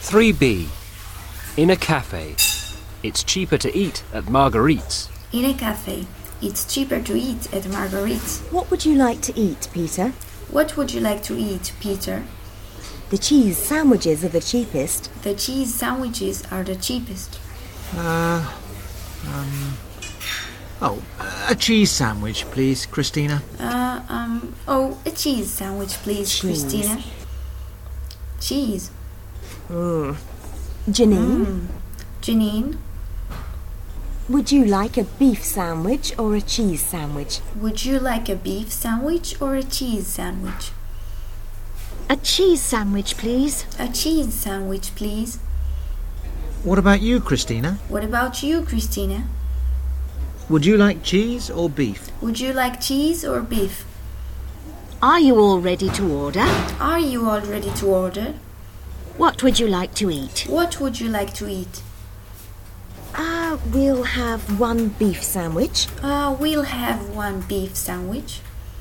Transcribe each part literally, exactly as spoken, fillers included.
three B. In a cafe. It's cheaper to eat at Marguerite's. In a cafe. It's cheaper to eat at Marguerite's. What would you like to eat, Peter? What would you like to eat, Peter? The cheese sandwiches are the cheapest. The cheese sandwiches are the cheapest. Uh, um... Oh, a cheese sandwich, please, Christina. Uh, um... Oh, a cheese sandwich, please, Cheese. Christina. Cheese. Mm. Janine, Mm. Janine, would you like a beef sandwich or a cheese sandwich? would you like a beef sandwich or a cheese sandwich? A cheese sandwich, please. A cheese sandwich, please. What about you, Christina? What about you, Christina? Would you like cheese or beef? Would you like cheese or beef? Are you all ready to order? Are you all ready to order? What would you like to eat? What would you like to eat? Ah, uh, we'll have one beef sandwich, Uh, we'll have one beef sandwich,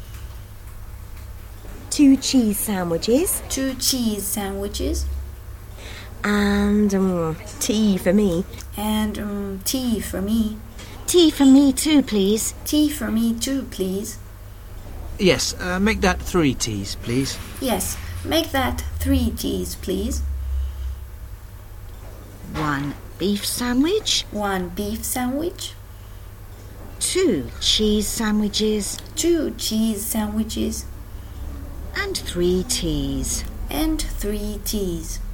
two cheese sandwiches, two cheese sandwiches, and um, tea for me. and um, tea for me. Tea for me too, please. Tea for me too, please. Yes, uh, make that three teas, please. Yes, make that three teas, please. One beef sandwich, One beef sandwich, two cheese sandwiches, two cheese sandwiches, and three teas. and three teas.